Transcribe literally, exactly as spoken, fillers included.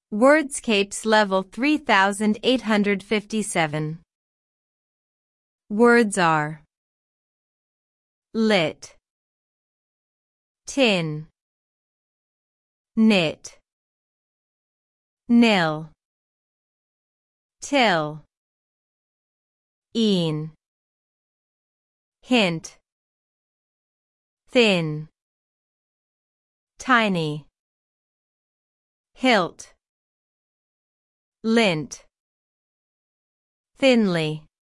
Wordscapes level three thousand eight hundred fifty-seven. Words are lit, tin, knit, nil, till, een, hint, thin, tiny, hilt, lint, thinly.